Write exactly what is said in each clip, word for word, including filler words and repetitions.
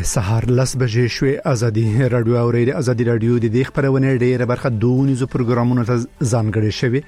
سهار لس بجې شوې. ازادي رادیو او ریډیو ازادي رادیو د دې خبرونه ډېره برخه دونیزو پروګرامونو ته ځانګړې شوی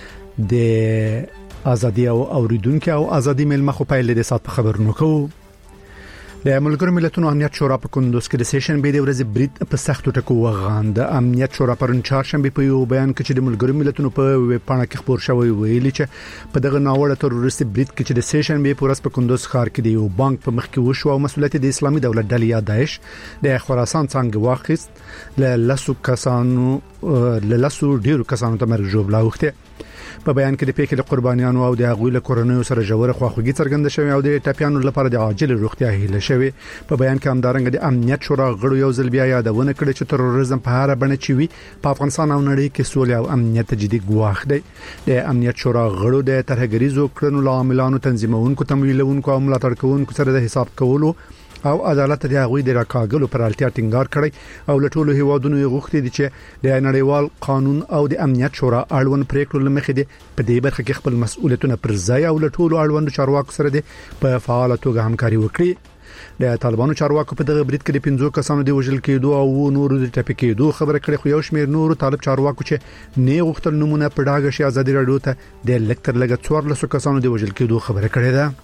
د ازادي او اوریدونکو او ازادي ملمخ په پیل د سات خبرونو کوو. د ملګرو ملتونو امنیت شورا په کندوز کې د سیشن به د ورځې برید په سختو ټکو وغاند. امنیت شورا پرون چهارشنبه په یو بیان کې چې د ملګرو ملتونو په ویب پاڼه کې خبر شوی ویلي چې په دغه ناوړه تروریستي برید کې چې د سیشن به پورس په کندوز ښار کې د یو بانک په مخ کې وشو او مسؤلیت د اسلامي دولت ډلې یا داعش د خراسان څنګه واخیست ل لاسو کسانو ل لاسو ډیرو کسانو ته مرګ جوړ لاوخته. په بیان کې د پیښې د قربانیانو او د هغوی له کورنیو سره ژوره خواخوږي څرګنده شوې او د ټاپیانو لپاره د عاجل روغتیا هیله شوې. په بیان کې همدارنګه د امنیت شورا غړو یو ځل بیا یادونه کړې چې تروریزم په هر بڼه چوي په افغانستان او نړۍ کې سولې او امنیت جدي ګواښ دی. د امنیت شورا غړو د ترهګریزو کړنو لاملانو تنظیمونکو تمویلونکو او ملاتړ کوونکو سره د حساب کولو او عدالت د هغوی د راکاګلو پر اړتیا ټینګار کړی او له ټولو هیوادونو غوښتي دي چې د نړیوال قانون او د امنیت شورا اړوند پریکړو لمخې دي په دې برخه کې خپل مسؤلیتونه پر ځای او له ټولو اړوند چارواکو سره دي په فعال توګه همکاري وکړي. د طالبانو چارواکو په دغه برید کې د پنځو کسانو د وژل کېدو او نورو د ټپي کېدو خبره کړې، خو یو شمېر نورو طالب چارواکو چې نه غوښتل نمونه په ډاګه شي ازادي رادیو ته د لکتر لګ څوارلس کسانو د وژل کېدو خبره کړې ده.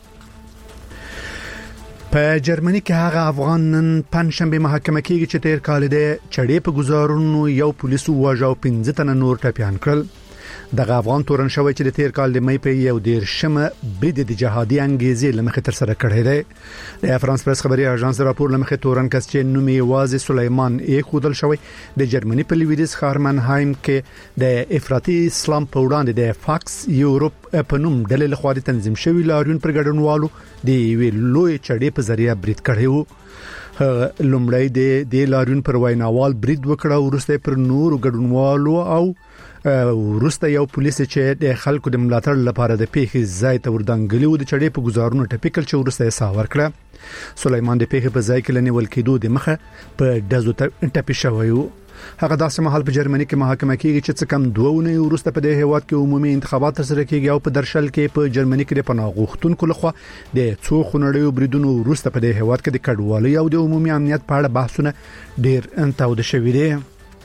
په جرمني کې هغه افغان نن پنځشنبه محاکمه کېږي چې تیر کال د چړې په گزارونو یو پولیسو واژو پنځه تنه نور ټپيان کړل. دغه افغان تورن شوی چې د تیر کال د مې په یو ډیر شمه برید د جهادي انګیزې لمخې تر سره کړی دی. د فرانس پریس خبري اژانس راپور لمخې تورن کس چې نوم یې واز سليمان ای خودل شوی د جرمني په لویدیز ښار منهایم کې د افراطي اسلام په وړاندې د فاکس یورپ په نوم ډلې لخوا تنظیم شوی لاریون پر ګډونوالو د وی لوی چړې په ذریعہ برید کړی وو. لومړی د د لاریون پر ویناوال برید وکړه، ورسته پر نور ګډونوالو او ورسته یو پولیس چې د خلکو د ملاتړ لپاره د پیښې ځای ته وردانګلی و د چړې په گزارونو ټپیکل چې ورسته یې ساور کړه. سليمان د پیښې په ځای کې لنیول کېدو د مخه په دزو ته ټپي شوی و. هغه داسې مهال په جرمني کې محاکمه کېږي چې څه کم دوه ونې ورسته په دې هیواد کې عمومي انتخابات ترسره کېږي او په درشل کې په جرمني کې د پناه غوښتونکو لخوا د څو خونړیو بریدونو ورسته په دې هیواد کې د کډوالۍ او د عمومي امنیت په اړه بحثونه ډیر انتاود شوي دي.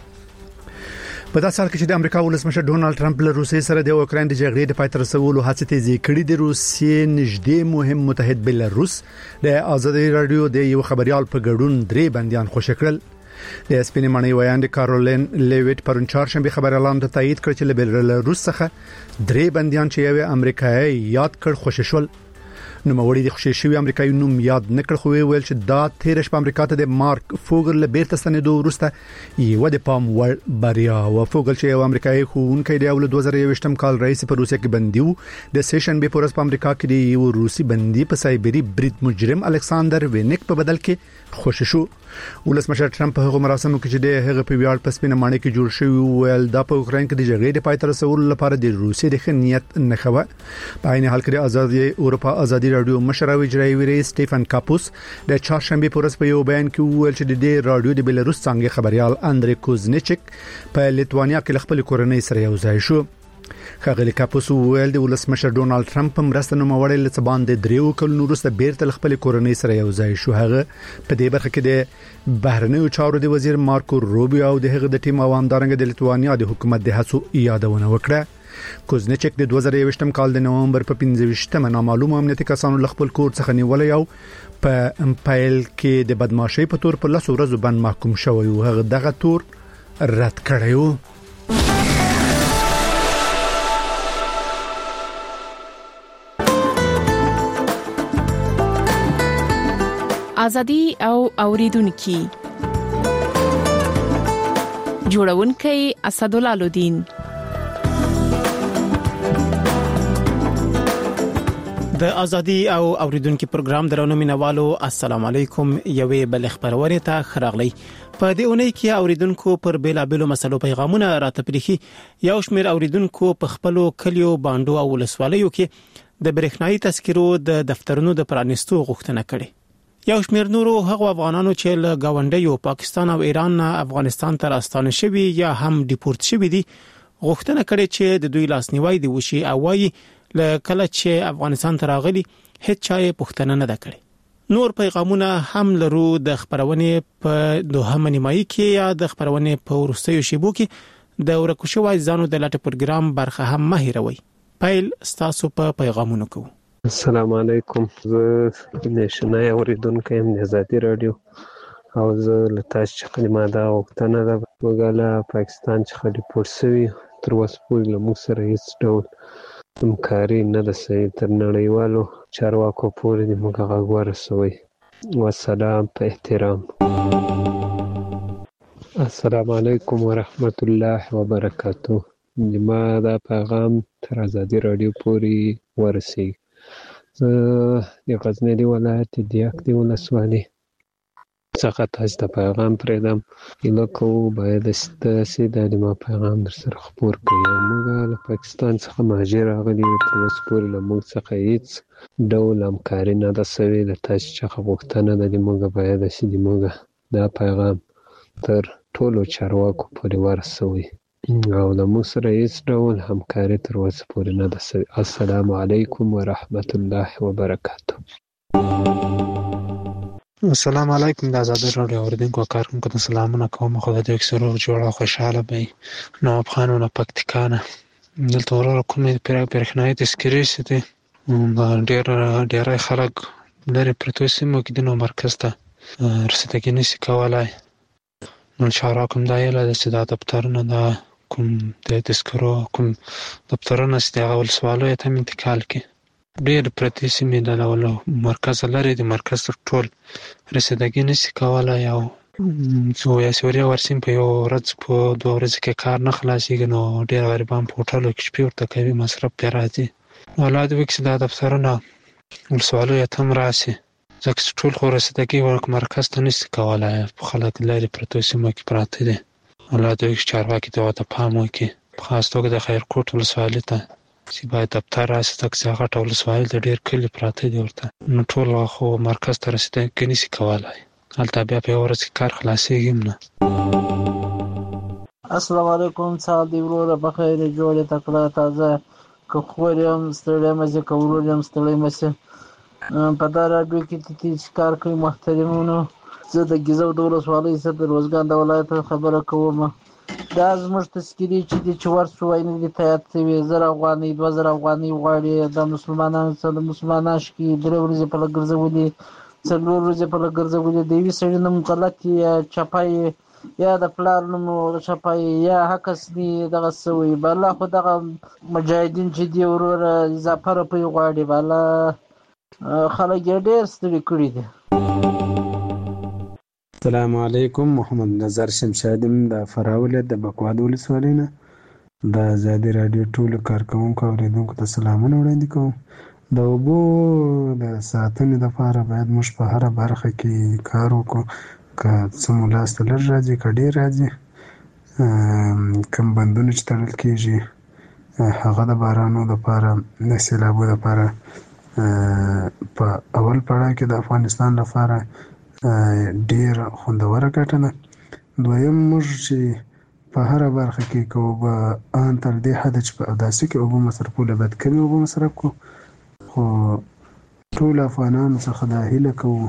په داسې حال کې چې د امریکا ولسمشر ډونالد ټرمپ له روسیې سره د اوکراین د جګړې د پای ته رسولو هڅې تیزې کړې دي. روسیې نږدې مهم متحد بلاروس د ازادي رادیو د یو خبريال په ګډون درې بنديان خوشی کړل. د سپینې معنی ویاند کارولین لیویټ پرون چهارشنبه خبر اعلان ته تایید کړ چې له بلاروس څخه درې بنديان چې یو امریکایي یاد کړ خوشی شول. نو موري د خوشی شوی امریکایي نوم یاد نکړ، خو ویل چې دا تیر شپه امریکا ته د مارک فوګل له بیرته ستنېدو وروسته یو د پام ور بریا و. فوګل چې یو امریکایي خوونکی دی او له دوه زره یوویشتم کال رئیس په روسیه کې بندي و. د سیشن به پورس په امریکا کې دی یو روسي بندي په سایبری برید مجرم الکساندر وینیک په بدل کې خوشی شو. ولسمشر ټرمپ په هغه مراسمو کې چې د هغه په ویاړ په سپینه معنی کې جوړ شوی ویل دا په اوکراین کې د جګړې د پای ته رسولو لپاره د روسي د خنیت نه خو په عین حال کې د ازادي اروپا ازادي رادیو مشر اجرایي رئیس سټيفن کاپوس د چهارشنبه پورس په یو بیان کې ویل چې د دې رادیو د بلاروس څنګه خبريال اندري کوزنیچک په لیتوانیا کې خپل کورنۍ سره یو ځای شو. خغلی کاپوس ویل د ولسمشر ډونالد ټرمپ مرسته نو موړل لڅبان د دریو کلونو وروسته بیرته خپل کورنۍ سره یو ځای شو. هغه په دې برخه کې د بهرنیو چارو د وزیر مارکو روبیو او د هغه د ټیم عوامدارنګ د لیتوانیا د حکومت د هڅو یادونه وکړه. کوزنیچک د دوه زره یوویشتم کال د نومبر په پنځه ویشتمه نامعلومه امنیتي کسانو خپل کور څخه نیولې او په امپایل کې د بدمعشي په تور په لاسو ورځو باندې محکوم شوی او هغه دغه تور رد کړی و. ازادي او اوریدونکو جوړونکي اسدالله الدین. د ازادي او اوریدونکو پروګرام درونو مینوالو السلام علیکم. یوې بل خبرونه ته خراغلی په دې اونۍ کې اوریدونکو پر بیلابلو مسلو پیغامونه راته پریخي. یو شمېر اوریدونکو په خپلو کلیو باندو او ولسوالیو کې د برېښنايي تذکرو د دفترونو د پرانیستو غوښتنه کړې. یو شمېر نورو هغو افغانانو چې له گاونډیو پاکستان او ایران نه افغانستان ته راستانه شوي یا هم ډیپورت شوي دي غوښتنه کړې چې د دوی لاسنیوي دی وشي او وايي له کله چې افغانستان ته راغلي هیڅ چا یې پوښتنه نه ده کړې. نور پیغامونه هم لرو د خبرونې په دوهمه نیمایي کې یا د خبرونې په ورستیو شیبو کې د ورکوشو وایزانو د لاټ پروګرام برخه هم مهیروي. پایل ستاسو په پیغامونو کو. السلام علیکم، زه نشنای اوریدونکو یم د آزادي رادیو او زه له تاسو څخه د ماده غوښتنه ده وګاله پاکستان څخه ډیپورټ شوي تر اوسه پورې له موږ سره هیڅ ډول همکاري نه ده شوې، تر نړیوالو چارواکو پورې د موږ غږ ورسوي. والسلام په احترام. السلام علیکم ورحمت الله وبرکاتو. ما دا پیغام تر آزادي رادیو پورې ورسیږي. زه د غزنی ولایت د دیاک د ولسوالۍ څخه تاسو ته پیغام پرېږدم. هیله کوو باید ستاسې دا د ما پیغام در سره خپور کړئ. موږ له پاکستان څخه مهاجر راغلي یو، تر اوسه پورې له موږ څخه هیڅ ډول همکاري نه ده شوې. له تاسو څخه غوښتنه ده د موږ باید چې د موږ دا پیغام تر ټولو چارواکو پورې ورسوي او له موږ سره هیڅ ډول همکاري تر اوسه پورې نه ده شوې. السلام علیکم ورحمت الله وبرکاتو. السلام علیکم، د آزادي رادیو اوریدونکو کارکونکو ته سلامونه کوم. خدای دې اکثرو جوړه خوشاله وي. نواب خان او پکتیکانه دلته ورو کومې پر پرخنای تذکرې ستې ډېر ډېر خلک لري پرتو سیمو کې د نو مرکز ته رسیدګي نشي کولای. نو چارواکو دا یې له چې دا دفترونه دا کوم د تذکرو کوم دفترونه چې هغه ولسوالۍ ته انتقال کړي. ډېر پرتې سیمې د ډول مرکز لري، د مرکز تر ټول رسیدګي نشي کولای او څو یا سوریا ورسیم په یو ورځ په دوه ورځې کې کار نه خلاصېږي. نو ډېر غریبان په هوټلو کې شپې ورته کوي، مصرف پرې راځي. اولاد وکړي چې دا دفترونه ولسوالیو ته هم راشي، ځکه چې ټول خو رسیدګي مرکز ته نشي کولای. خلک لرې پرتو سیمو کې پراته دي. اولاد وکړي چې چارواکي دغه ته پام وکړي، په خاص توګه د خیرکوټ ولسوالۍ ته چې باید دفتر راشي، ځکه چې هغه ټول ولسوالۍ د ډېر کلي پراته دي ورته. نو ټول خو مرکز ته رسیدګي نشي کولای. هلته بیا په یو ورځ کې کار خلاصېږي هم نه. السلام علیکم، سال دی وروره بخیر جوړې تکړه تازه که خور یم ستړی مزه که ورور یم ستړی مزه. په دا راډیو کې چې کار کوي محترمونو، زه د ګیزو د ولسوالۍ څخه د روزګان د ولایت خبره کوم. دا زموږ تذکرې چې دي چې ورسو وینې دي تیار شوي زر افغانۍ دوه زره افغانۍ غواړي. د مسلمانانو څخه د مسلمانان شکي درې ورځې په لږ ګرځولي، څلور ورځې په لږ ګرځولي. د یوې سړي نوم غلط یا چپای یا د پلار نوم چپای یا حکس دي دغه سوی بالا، خو دغه مجاهدین چې دي وروره اضافه روپۍ غواړي بالا. خلک یې ډېر ستړي کړي دي. السلام علیکم، محمد نظر شمشادم د فراه ولایت د بکواد ولسوالۍ نه د آزادي رادیو ټولو کارکوونکو او اوریدونکو ته سلامونه وړاندې کوم. د اوبو د ساتنې لپاره باید موږ په هره برخه کې کار وکړو، که څه مو لاس ته لږ راځي که ډېر راځي. کوم بندونه چې تړل کېږي هغه د بارانو لپاره د سیلابو لپاره په اول پړاو کې د افغانستان لپاره ډیر خوندوره ګټه ده. دویم موږ چې په هره برخه کې که اوبه ان تر دې حده چې په اوداسي کې اوبه مصرفوله باید کمې اوبه مصرف کړو. خو ټول افغانانو څخه دا هیله کوو،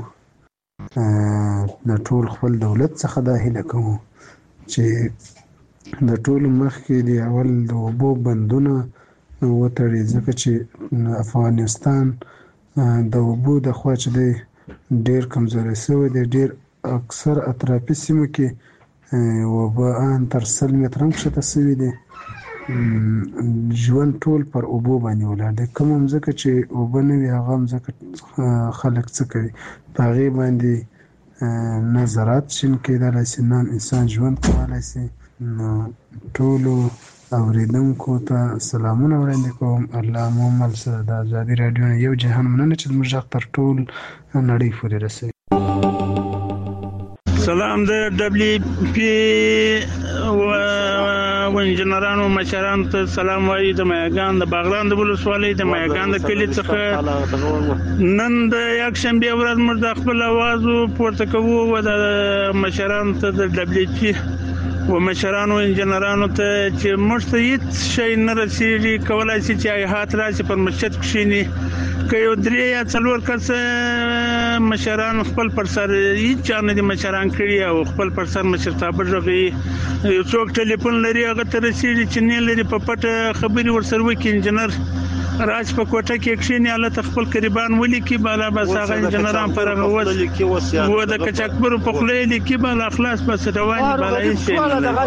د ټول خپل دولت څخه دا هیله کوو چې د ټولو مخکې د اول د اوبو بندونه وتړي، ځکه چې افغانستان د اوبو د خوا چې دی ډېر کمزوری شوی دی. ډېر اکثر اطرافي سیمو کې اوبه ان تر سل متره هم کښته شوي دي. ژوند ټول پر اوبو باندې ولاړ دی. کومه مځکه چې اوبه نه وي هغه مځکه خلک څه کوي؟ په هغې باندې نه زراعت شین کېدلی شي، نه انسان ژوند کولی شي. نو ټولو اوریدونکو ته سلامونه وړاندې کوم. الله مو مل شه. د آزادي رادیو نه یو جهان مننه چې زموږ غږ تر ټول نړۍ پورې رسوي. سلام د دبليو پی و انجنیرانو مشرانو ته سلام وایي. د مایګان د باغران د ولسوالۍ د مایګان د کلي څخه نن د یک شنبه ورځ موږ د خپل आवाज پورته کوو او د مشرانو ته د دبليو پی و مشرانو انجنیرانو ته چې موږ ته هیڅ شی نه رسیږي، کولای شي چې هات راشي پر مسجد کښینی که یو درې یا څلور کس مشران خپل پر سر هیڅ چا نه دي مشران کړي او خپل پر سر مشرتابه ژغي یو څوک ټلیفون لري هغه تر رسیدي چې نه لري په پټه خبري ورسره وکړي انجنیر راج په کوټه کې کښینی الله تخپل قریبان ولي کې بالا بس هغه انجنیران پر هغه وس و د کچکبر په خله لیکي بالا اخلاص بس رواني بالا هیڅ شي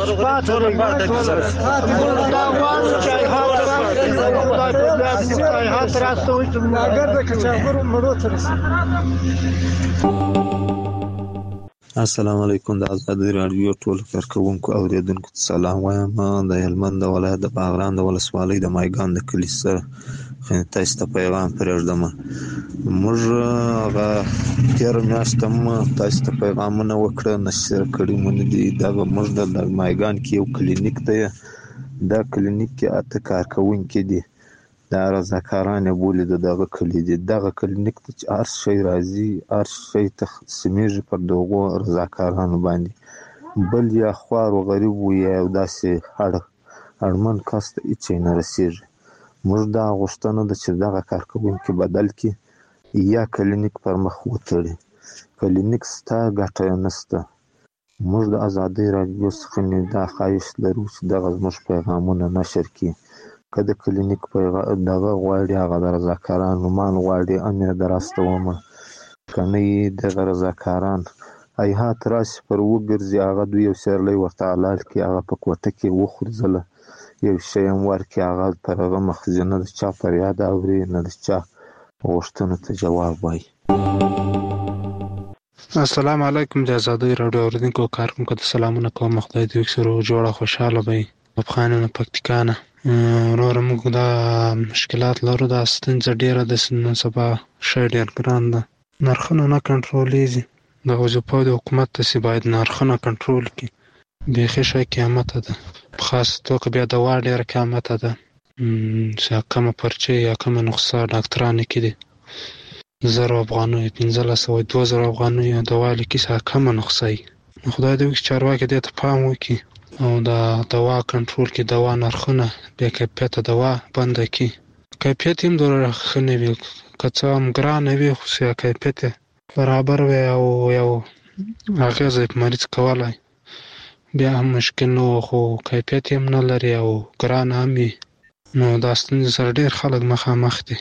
السلام علیکم د آزادۍ رادیو ټول کارکونکو اوریدونکو سلام وایم د هلمند ولایت د باغران د ولسوالۍ د مایګان د کلي سره تاسو ته پیغام پرېږدم. موږ هغه تیر میاشت هم تاسو ته پیغامونه وکړه نشر کړي مونږ دي دا موږ د مایګان کې یو کلینیک دی دا کلینیک کې اته کارکونکي دي دا رضاکاران بولي دغه کلی دي دغه کلینیک ته هر شي راځي هر شي تقسیمېږي پر دغه رضاکارانو باندې بل یا خوار او غریب وي او داسې هړ هړمن کس ته هیڅ نه رسیږي. موږ دا غوښتنه ده چې دغه کارکوونکي بدل کړي یا کلینیک پر مخ وتړي کلینیک ستا ګټه نشته. موږ د آزادۍ رادیو څخه دا خواهش لرو چې دغه زموږ پیغامونه نشر کړي که د کلینیک پیغام دغه غواړي هغه د رضاکارانو مان غواړي امیر دراستومه کنه یې دغه رضاکاران ایهات راشي پر وګرځي هغه دوی یو سیرلی ورته حلال کړي هغه په کوټه کې وخورځله یو شی هم ورکړي هغه پر هغه مخزنه د چا فریاد اوري نه د چا غوښتنو ته جواب وایي. السلام علیکم د آزادۍ رادیو اوریدونکو کارکونکو ته سلامونه کوم خدای دې وکړي جوړه خوشاله وي افغانانو پکتیکانه نور موږ دا مشکلات لرو دا ستونزه ډیره د نن سبا شی ډیر ګران ده نرخونه نه کنټرولیږي د وظیفو د حکومت ته باید نرخونه کنټرول کړي بیخي شی قیامت ده په خاص توګه بیا دوا ډیره قیامت ده چې کومه پرچې یا کومه نسخه ډاکټرانو کې دي زر افغانۍ پنځلس سوه دوه زره افغانۍ دوا لیکي چې کومه نسخه یې خدای دې وکړي چارواکي دې ته پام وکړي او دا دوا کنټرول کې دوا نرخونه بیا کیفیت دوا بند کړي کیفیت هم ډېر ښه نه وي که څه هم ګرانه وي خو کیفیت برابر وي او یو اغېزه په مریض کولی بیا هم مشکل نه و خو کیفیت هم نه لري او ګرانه هم وي نو دا ستونزې سره ډېر خلک مخامخ دي.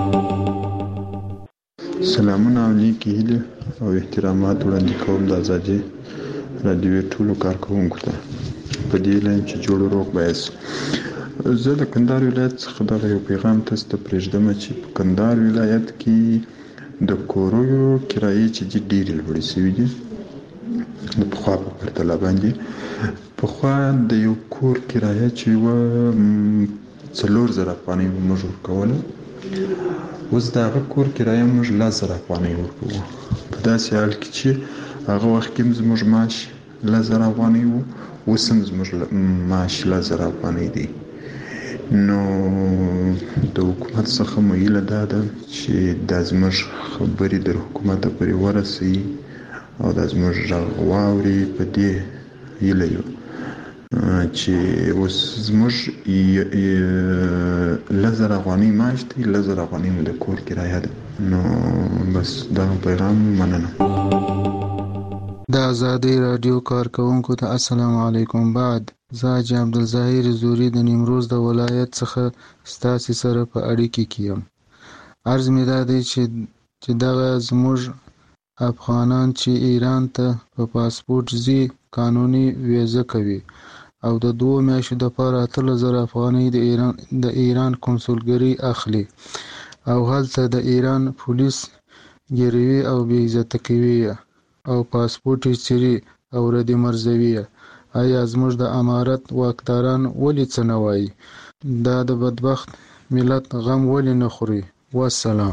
سلامونه او نیکې هیلې او احترامات وړاندې کوم د آزادۍ رادیو ټولو کارکوونکو ته په دې لایم چې جوړ روغ باید زه د کندهار ولایت څخه دغه یو پیغام تاسو ته پرېږدم چې په کندهار ولایت کې د کورویو کرایې چې دي ډېرې لوړې شوي دي د پخوا په پرتله باندې پخوا د یو کور کرایه چې وه څلور زره افغانۍ موږ ورکوله اوس د هغه کور کرایه موږ لس زره افغانۍ ورکوو په داسې حال کې چې هغه وخت کې هم زموږ معاش لس زره افغانۍ وو اوس هم زموږ معاش لس زره افغانۍ دی. نو د حکومت څخه مو هیله دا ده چې دا زموږ خبرې در حکومت پورې ورسوي او دا زموږ غږ واوري په دې هیله یو چې اوس زموږ لس زره افغانۍ معاش دی لس زره افغانۍ مو د کور کرایه ده نو بس دا پیغام مننه. د آزادۍ رادیو کارکونکو ته السلام علیکم. بعد زه حاجي عبدالظاهر زوري د نیمروز د ولایت څخه ستاسو سره په اړیکه کې یم. عرض مې دا دی چې چې دغه زموږ افغانان چې ایران ته په پاسپورت ځي قانوني ویزه کوي او د دوه میاشتو دپاره اتلس زره افغانۍ د ایران د ایران کنسولګري اخلي او هلته د ایران پولیس ګیروي او بې عزته کوي او پاسپورت یې څیري او ردې مرزوي. آیا زموږ د امارت واکداران ولې څه نه وایي؟ دا د بدبخت ملت غم ولې نه خوري؟ والسلام.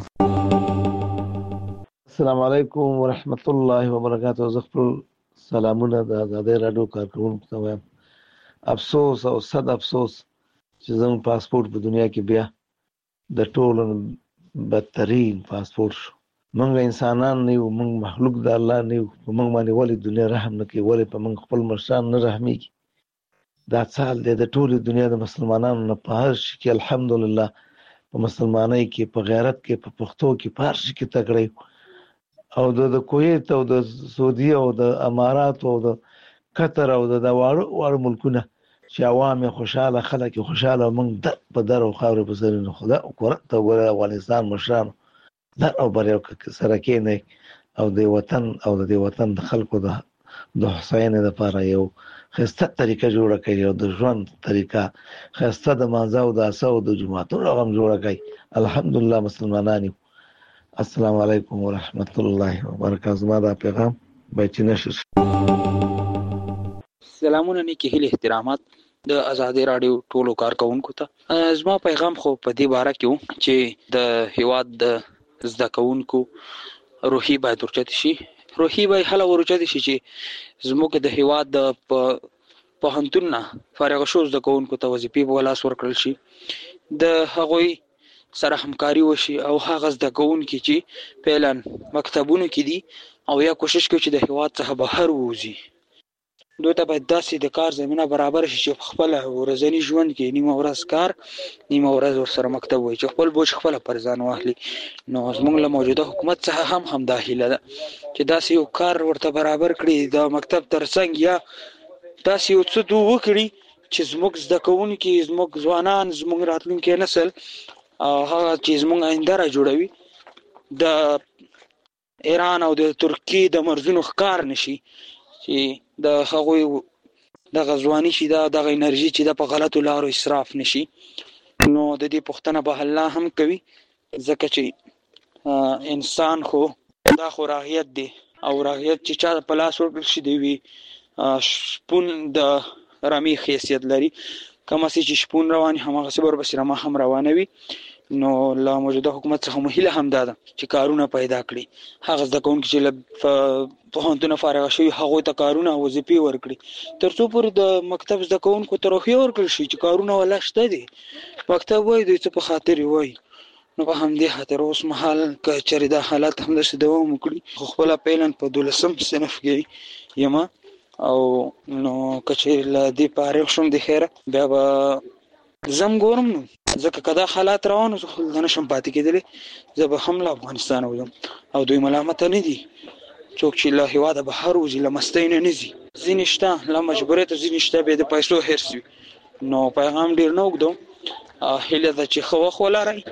السلام علیکم ورحمت الله وبرکاته. زه خپل سلامونه د آزادۍ رادیو کارکوونکو ته وایم. افسوس او صد افسوس چې زموږ پاسپورت په دنیا کې بیا د ټولو بدترین پاسپورت شو. موږ انسانان نه یو، موږ مخلوق د الله نه یو. په موږ باندې ولې دنیا رحم نه کوي؟ ولې په موږ خپل مشران نه رحمیږي؟ دا څه حال دی د ټولې دنیا د مسلمانانو نه؟ په هر شي کې الحمدلله، په مسلمانۍ کې، په غیرت کې، په پښتو کې، په هر شي کې تکړه یو. او د کویت او د سعودي او د امارات او د قطر او د واړو واړو ملکونه چې عوام خوشاله خلک خوشاله موږ د په در او خاور په سر نه خدا او ته ګوره افغانستان مشران در او بر یو سره کې نه او د وطن او د وطن د خلکو د د حسین لپاره یو خسته طریقه جوړه کړي او د ژوند طریقه خسته د مانځه او د اسو د جمعهتون رقم جوړه کړي. الحمدلله مسلمانانو السلام علیکم ورحمت الله وبرکاته. ما دا پیغام بچی نشر. سلامونه نیکی هیله احترامات د آزادی رادیو ټولو کارکونکو ته. زما پیغام خو په دې باره کې و چې د هیواد د زده کوونکو روحي باید ورچت شي. روحي باید هله ورچت شي چې زموږ د هیواد د پوهنتون نه فارغ شو زده کوونکو ته وظیفې په لاس ورکړل شي، د هغوی سره همکاري وشي او هغه زده کوونکي چې فعلا مکتبونو کې دي او یا کوشش کوي چې د هیواد څخه بهر ووځي، دوی ته باید داسې د کار زمینه برابر شي چې خپل ورځنی ژوند کې نیمه ورځ کار نیمه ورځ ورسره مکتب وي، چې خپل بوج خپل پر ځان واخلي. نو زموږ له موجوده حکومت څخه هم هم داخله ده چې داسې یو کار ورته برابر کړي، د مکتب ترڅنګ یا داسې یو څه دوه وکړي چې زموږ زده کوونکي زموږ ځوانان زموږ راتلونکي نسل هغه چې زموږ آینده را جوړوي د ایران او د ترکیې د مرزونو ښکار نشي، چې د هغوی د غزوانی شي دا د انرژي چې د په غلطو لارو اسراف نشي. نو د دې پښتنه به الله هم کوي ځکه چې انسان خو دا خو راهیت دی او راهیت چې چا په لاس ورکړل شي دی وي شپون د رمی حیثیت لري، کوم چې شپون رواني همغه صبر بس رما هم روانوي. نو لا موجوده حکومت څخه مهله هم ده چې کارونه پیدا کړي، هغه ځکه کوم چې په هندونه فارغ شوی هغه ته کارونه وظیفې ورکړي ترڅو پورې د مکتب زده کوونکو ته روحیه ورکړي شي چې کارونه ولا شته دي مکتب وای دوی څه په خاطر وای. نو په همدې خاطر اوس مهال کچری د حالت هم د دوام وکړي خپل پیلن په دولسم صنف کې یما او نو کچری ل دې فارغ شوم د خیره بیا به زم ګورم نو ځکه کدا حالات روانو زه خل نه شم پاتې کېدلې زه به هم له افغانستان وځم او دوی ملامت نه دي څوک چې له هیواده بهر وځي له مستین نه زی زینشته له مجبوریت زینشته به د پیسو هرڅوي. نو پیغام ډیر نو وګدو هله د چې خو خو لاري.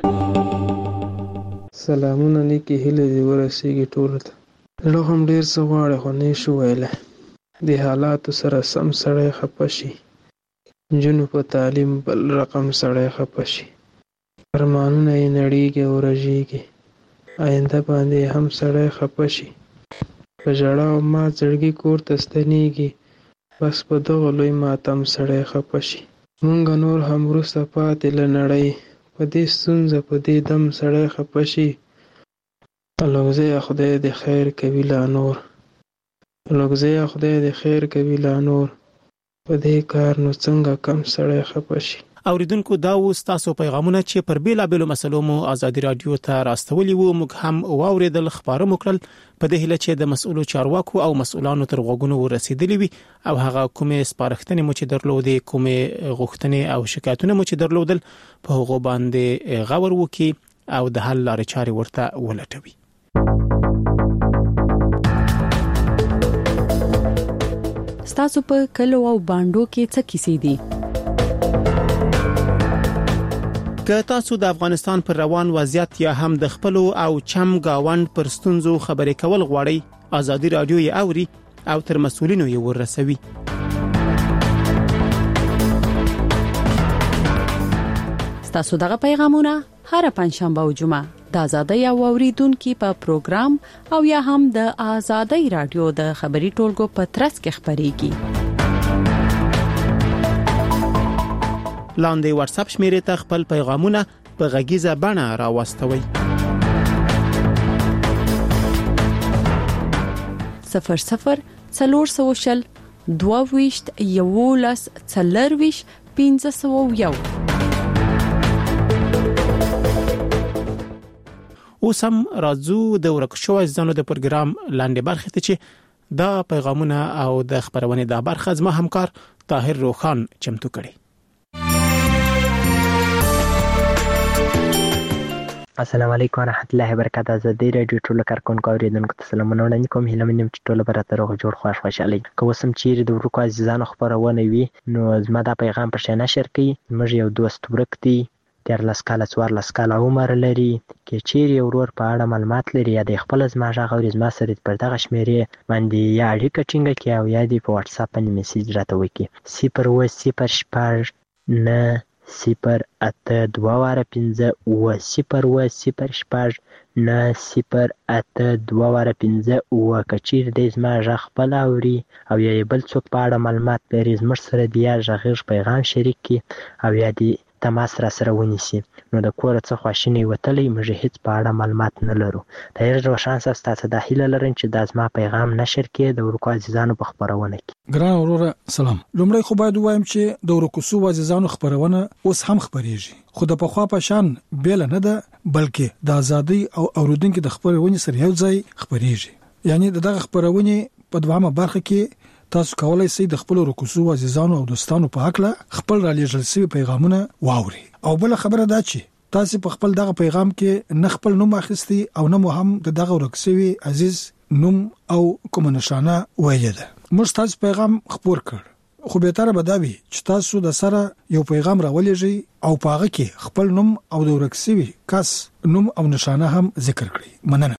سلامونه نیکی هله دی ورسېږي ټول ته. له هم ډیر څه غواړي خو نه شو ویله د حالات سره سم سره خپشي جنو په تعلیم بل رقم سړی خپشي فرمانونه یې نړیږي او رژیږي آینده باندې هم سړی خپشي په ژړا او ما زړګي کور ته ستنېږي بس په دغه لوی ماتم سړی خپشي مونږ نور هم وروسته پاتې له نړۍ په دې ستونزه په دې دم سړی خپشي لوګزی خدای د خیر کوي لا نور لوګزی خدای د خیر کوي لا نور په دې کار نو څنګه کم سړی خپشي. اوریدونکو دا و تاسو پیغامونه چې پر بیلا بیلو مسلو مو آزادي رادیو ته راستولي وو موږ هم واوریدل خبره موکل په دې هله چې د مسؤلو چارواکو او مسؤلانو تر غوګونو ورسېدلې وي او هغه کومه سپارښتنې مو چې درلودې کومه غوښتنې او شکایتونه مو چې درلودل په هغه باندې غور وکي او د حل لارې چارې ورته ولټوي. تاسو په کلو او باندو کې څه کیسې دي؟ که تاسو د افغانستان پر روان وضعیت یا هم د خپل او چم گاوند پر ستونزو خبرې کول غواړئ آزادي رادیو یې اوري او تر مسؤلینو یې ورسوي. تاسو دغه پیغامونه هر پنځشنبه او جمعه د آزادۍ او اوریدونکو په پروګرام او یا هم د آزادۍ رادیو د خبري ټولګو په ترڅ کې خبريږي. لاندې واتس اپ شمیرې ته خپل پیغامونه په غږیزه بڼه راوستوي. صفر صفر څلور سوشل دوه ویشت یولس څلور ویشت پنځه سوه یو. اوس هم راځو د ورکشو ځانو د پروګرام لاندې برخه ته چې دا پیغامونه او د خبرونه د برخه زما همکار طاهر روخان چمتو کړي. السلام علیکم ورحمت الله وبرکاته. ازادي راډیو ټول کارکونکو اوریدونکو ته سلامونه وړاندې کوم. هیله منم چې ټول به راته روغ جوړ خوښ خوشحاله که اوس هم چیرې د ورکو عزیزانو خپرونه وي نو زما دا پیغام پر شا نشر کړي. زموږ یو دوست ورک دی، دیارلس کاله څوارلس کاله عمر لري. که چیرې یو ورور په اړه معلومات لري یا د خپل زما غږ اوري زما سره پر دغه شمیرې باندې یا اړیکه ټینګه کړي او یا دې په واتساپ باندې میسیج راته وکړي. صفر اووه صفر شپږ نه صفر اته دوه واره پنځه اووه صفر اووه صفر شپږ نه صفر اته دوه واره پنځه اووه. که چیرې دی زما غږ خپل اوري او یا یې بل څوک په اړه معلومات لري زموږ سره دې یا غږیز پیغام شریک کړي او یا دې تماس را سره ونیسي. نو د کوره څه خواشینی وتلی موږ هیڅ په اړه معلومات نه لرو. د هر روښان سره ستاسو د هیله لرم چې دا زما پیغام نشر کړي د ورکو عزیزانو په خبرونه کې. ګران وروره سلام. لومړی خو باید وایم چې د ورکو سو عزیزانو خبرونه اوس هم خبريږي، خو د پخوا په شان بیل نه ده، بلکې د ازادي او اوریدونکو د خبرونه سره یو ځای خبريږي. یعنی دغه خبرونه په دوامه برخه کې تاسو کولای شئ د خپل رکوسو عزیزانو او دوستانو په حق له خپل را لېږل شوی پیغامونه واوري. او بل خبره دا چې تاسو په خپل دغه پیغام کې نه خپل نوم اخیستي او نه مو هم دغه ورکسوي عزیز نوم او کوم نشانه ویل ده. موږ تاسو پیغام خبر کړ، خو به تر بداوي چې تاسو د سره یو پیغام راولېږي او پاغه کې خپل نوم او د ورکسوي کس نوم او نشانه هم ذکر کړئ. مننه.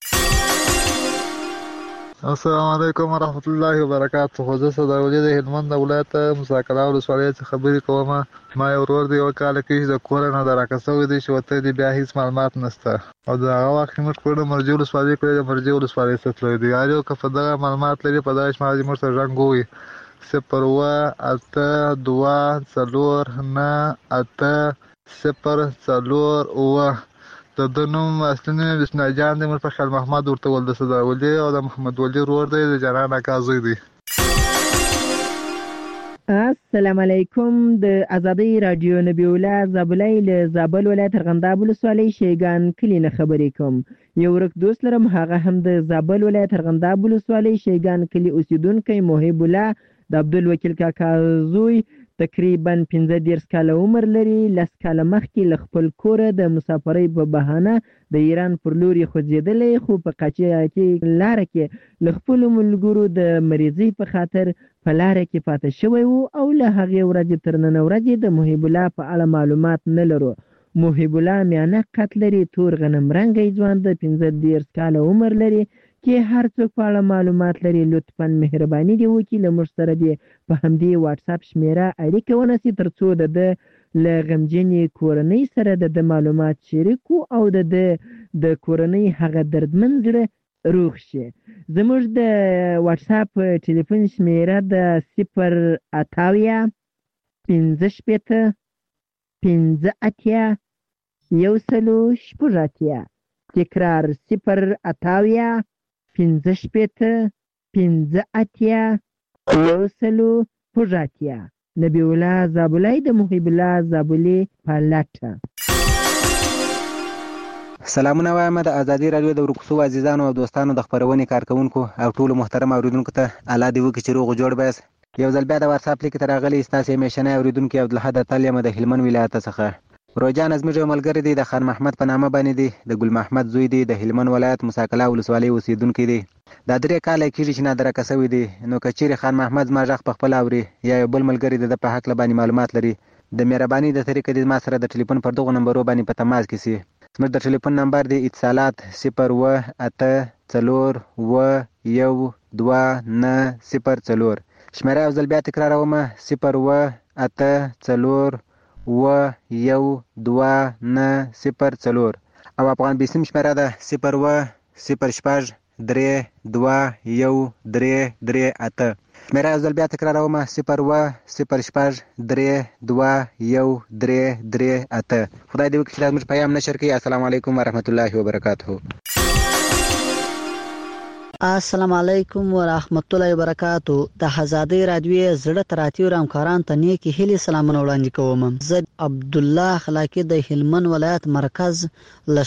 السلام علیکم ورحمت الله وبرکاته. خو زه صداولي د هلمند ولایت مساکلا ولسوالۍ څخه خبرې کوم. ما یو ورور دی یو کال کې د کور نه دراکسوي دی چې وته دی بیا هیڅ معلومات نشته او دا هغه وخت موږ کړو مرجو ولسوالۍ کې د مرجو ولسوالۍ څخه دی یارو که په دغه معلومات لري په داش ماجي مرته رنګوي صفر اووه اته دوه څلور نه اته صفر څلور اووه. د دنوم اصلي نوم بسم جان دی، مر په خل محمد ورته ول د صداولي او د محمد ولی ورور دی د جنان اکازوی دی. السلام علیکم. د ازادي رادیو نبی الله زابلای له زابل ولایت ارغنداب ولسوالۍ شیګان کلی نه خبرې کوم. یو ورک دوست لرم، هغه هم د زابل ولایت ارغنداب ولسوالۍ شیګان کلی اوسیدونکو محب الله د عبدالوکیل کاکا زوی تقریبا پنځه دیرش کاله عمر لري. لس کاله مخکې له خپل کوره د مسافرۍ په بهانه د ایران پر لور یې خوځېدلی، خو په قاچاقي لاره کې له خپلو ملګرو د مریضۍ په خاطر په لاره کې پاتې شوی و او له هغې ورځې تر نن ورځې د محب الله په اړه معلومات نه لرو. محب الله میانه قد لري، تور غنم رنګی ځوان د پنځه دیرش کاله عمر لري. کې هر څوک په اړه معلومات لري لطفاً مهرباني دی وکړي له موږ سره دی په همدې واتساپ شمیره اړیکه ونیسي ترڅو د ده له غمجنې کورنۍ سره د ده معلومات شریکو او د ده د کورنۍ هغه دردمن زړه روغ شي. زموږ د واتساپ ټلیفون شمیره د صفر اتاویا پنځه شپېته پنځه اتیا یو سلو شپږ اتیا. تکرار صفر اتاویا پنځه شپېته پنځه اتیا یو سلو شپږ اتیا. نبی الله زابلای د محب الله زابلي پالټه. سلامونه وایم د ازادي رادیو د ورکوسو عزیزانو او دوستانو د خبرونې کارکونکو او ټولو محترم اوریدونکو ته الله دې وکړي چې روغ جوړ بس. یو ځل بیا د واتساپ لیک ته راغلی ستاسو میشنه اوریدونکو عبدالحد تعالی د هلمند ولایت څخه. روجان ازمیر یو ملګری دی د خان محمد په نامه باندې دی، د ګل محمد زوی دی، د هلمند ولایت مساکلا ولسوالۍ اوسیدونکی دی. دا درې کاله کېږي چې نادره کسوي دی. نو که چیرې خان محمد ما غږ په خپل اوري یا یو بل ملګری د په حق باندې معلومات لري د مهرباني د طریقې د ما سره د ټلیفون پر دغه نمبرو باندې په تماس کې سي. زموږ د ټلیفون نمبر دی اتصالات صفر اووه اته څلور اووه یو دوه نه صفر څلور. شمیره یو ځل بیا تکراروم صفر اووه اته څلور اووه یو دوه نه صفر څلور او افغان بیسیم شمیره ده صفر اووه صفر شپږ درې دوه یو درې درې اته. شمیره یو ځل بیا تکراروم صفر اووه صفر شپږ درې دوه یو درې درې اته. خدای دې وکړي چې زموږ پیغام نشر کړي. السلام علیکم ورحمت الله وبرکاته. السلام علیکم ورحمت الله وبرکاتو. د ازادي رادیو زړه تراتیو همکاران ته نیکی هیلې سلامونه وړاندې کوم. زه عبد الله خلاقی د هلمند ولایت مرکز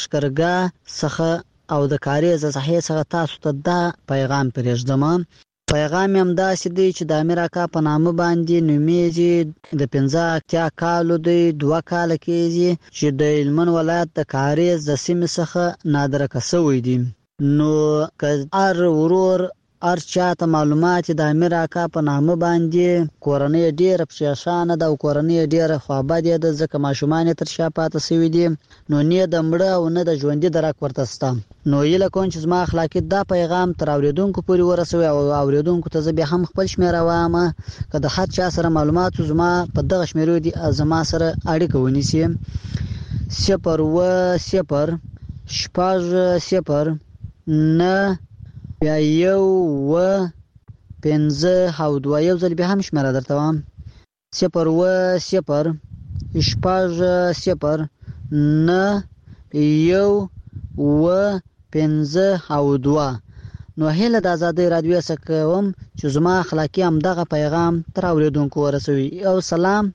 لشکرګاه څخه او د کاری ز صحیح څخه تاسو ته دا پیغام پرېږدم پیغام هم داسې دی چې د امیر اکا په نامه باندې نومیږي، د پنځه اتیا کالو دی، دوه کاله کېږي چې د هلمند ولایت د کاریز د سیمې څخه نادرکه شوی دی. نو که هر ورور هر چاته معلومات د امیر اکا په نامه باندې کورنۍ ډیره پریشانه ده او کورنۍ ډیره خوابدې ده، ځکه ماشومان یې تر شا پاتې شوي دي، نو نه د مړه او نه د ژوندي درک ورته شته. نو هیله کوم چې زما اخلاقي دا پیغام تر اورېدونکو پورې ورسوي او اورېدونکو ته زه بیا هم خپل شمېره وایم، که د هر چا سره معلومات زما په دغه شمېرو دي زما سره اړیکه ونیسي. صفر اوه صفر شپږ صفر نه بیا یو اوه پنځه او دوه، یو ځل بیا هم شمېره درته وایم، صفر اوه صفر شپږ صفر نه یو اوه پنځه او دوه. نو هیله د ازادۍ راډیو څخه کوم چې زما اخلاقي همدغه پیغام تر اورېدونکو ورسوي. او سلام.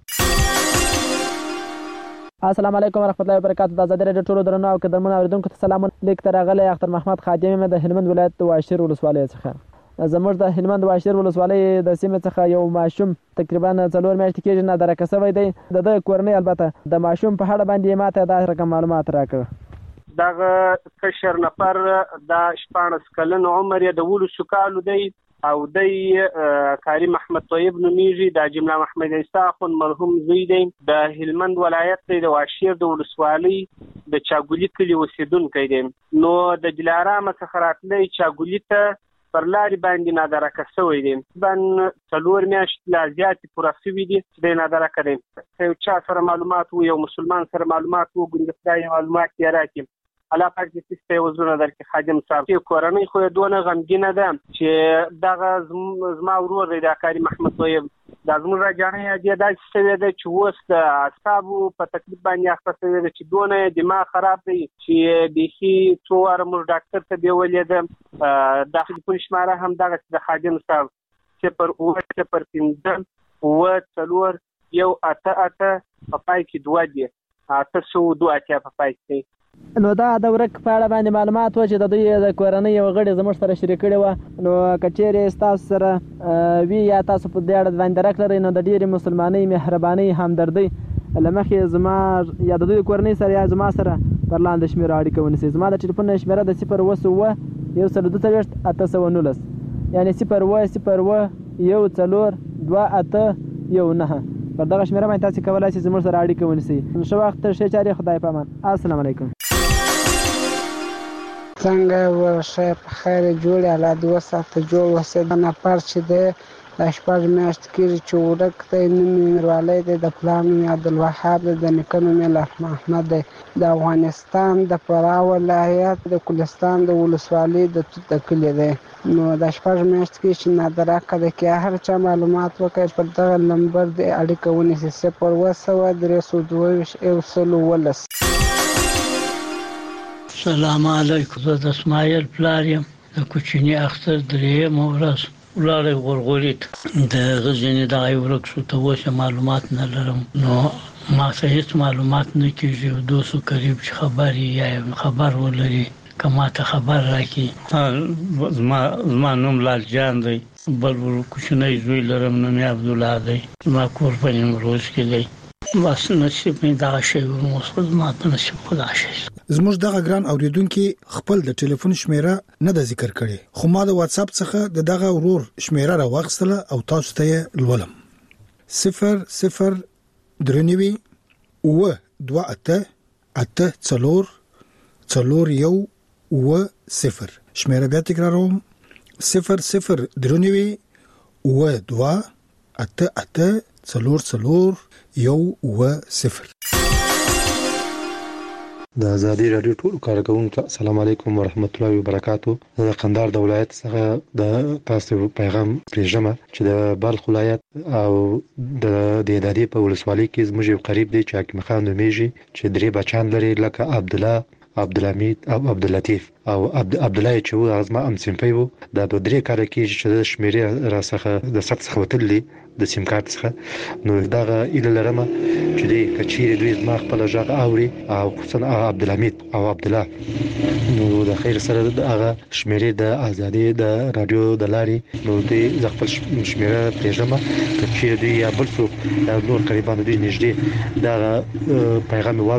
السلام علیکم ورحمت الله وبرکاتہ. د ازادۍ راډیو ټولو درنو او قدرمنو اوریدونکو ته سلام. لیک ته راغلی اختر محمد خادم یم د هلمند ولایت د واشیر ولسوالۍ څخه. زموږ د هلمند واشیر ولسوالۍ د سیمې څخه یو ماشوم تقریبا څلور میاشتې کېږي نادرکه شوی دی. د ده کورنۍ البته د ماشوم په اړه باندې ماته دا رقم معلومات راکړه. دغه کشر نفر د شپاړس کلن عمر یې د ولسو کالو دی او دی کاری محمد طیب نومیږي، د جمله محمد عیسی اخون مرحوم زوی دی، د هلمند ولایت دی، د واشیر د ولسوالۍ د چاګولي کلي اوسیدونکی دی. نو د دلارام څخه راتلی چاګولي ته پر لارې باندې نادرکه شوی دی. بن څلور میاشتې لا زیاتې پوره شوي دي چې دی نادرکه دی. که یو چا سره معلومات و، یو مسلمان سره معلومات و، ګوندې خدای معلومات یې راکړي، الله پاک دې څه ته وزونه درکړي. خادم صاحب چې کورنۍ خو یې دونه غمګینه ده چې دغه زما ورور دی د کاري محمد طیب، دا زموږ راجانۍ یې داسې شوې ده چې اوس د اعصابو په تکلیف باندې اخته شوې ده چې دونه یې دماغ خراب دی چې بیخي څو واره موږ ډاکټر ته بیولې ده. د ټلیفون شماره هم دغسې د خادم صاحب صفر اوه صفر پنځه اوه څلور یو اته اته په پای کې دوه دي، اته سوه دوه اتیا په پای کې. نو دا د ورک په اړه باندې معلومات و چې د دوی د کورنۍ یو غړي زموږ سره شریک کړي وه. نو که چیرې ستاسو سره وي یا تاسو په دې اړه باندې درک لرئ، نو د ډېرې مسلمانۍ، مهربانۍ، همدردۍ له مخې زما یا د دوی کورنۍ سره یا زما سره پر لاندې شمېره اړیکه ونیسئ. زما د ټلیفون شمېره د صفر اوه اوه یو سل دوه څلوېښت اته سوه نولس، یعنې صفر اوه صفر اوه یو څلور دوه اته یو نهه. پر دغه شمېره باندې تاسې کولی شئ زموږ سره اړیکه ونیسئ. ښه وخت، ښې چارې، خدای په امان. السلام علیکم. څنګه ورشه په خیر جوړ الله دې وساته جوړ وسه. دا نفر چې دی دا شپږ میاشتې کېږي چې ورک دی، نوم یې میروالی دی، د پلار نوم یې عبدالوهاب دی، د نیکه نوم یې لاف محمد دی، د افغانستان د فراه ولایت د کلستان د ولسوالۍ د توت د کلي دی. نو دا شپږ میاشتې کېږي چې نادرکه دی. که هر چا معلومات وکړي پر دغه نمبر دې اړیکه ونیسي، صفر اوه سوه درې سوه دوه ویشت یو سل اوولس. سلام علیکم. زه د اسماعیل پلار یم، د کوچني اختر درېیمه ورځ ولاړی غورغوري ته، د هغه ځینې دغه یې ورک شو. ته اوس معلومات نه لرم، نو ما ته هېڅ معلومات نه کېږي. یو دوست قریب چې خبر یې یا خبر ولري که ما ته خبر راکړي. زما زما نوم لال جان دی، بل کوچنی زوی لرم نوم یې عبدالله دی، زما کور په نیمروز کې دی. بس نصیب مې دغه شی و، زما په نصیب خو دغه شی. زموږ دغه ګران اوریدونکي خپل د ټلیفون شمیره نه د ذکر کړي، خو ما د واتس اپ څخه د دغه ورور شمیره راوغستله او تاسو ته لولم. صفر صفر درنوي و دوه اته اته څلور څلور یو و صفر. شمیره بیا تکراروم، صفر صفر درنوي و دوه اته اته څلور څلور یو و صفر. د ازادي رادیو ټول کارکونکو السلام علیکم ورحمت الله وبرکاتو. د قندهار د ولایت څخه د تاسو پیغام پریژمه چې د بلخ ولایت او د دېدادي په ولسوالۍ کې زموږ یو قریب دی چې حکیم خان نومیږي چې درې بچان لري لکه عبد الله عبدالحمید او عبداللطیف او عبد الله چې و ازما ام سیمپي وو دا د درې کال کې چې شمیرې را څخه د سخت څخه وتلې د سیم کارت څخه نو دا اله لرمه چې دې کچې دوی زما خپل ژغ اوري او خصوصا عبدالحمید او عبد الله نو د خیر سره هغه شمیرې د ازادي د رادیو د لارې نو دې خپل شمیرې پیژنه چې دوی یا بل څوک نور قریبان دوی نږدې دا پیغام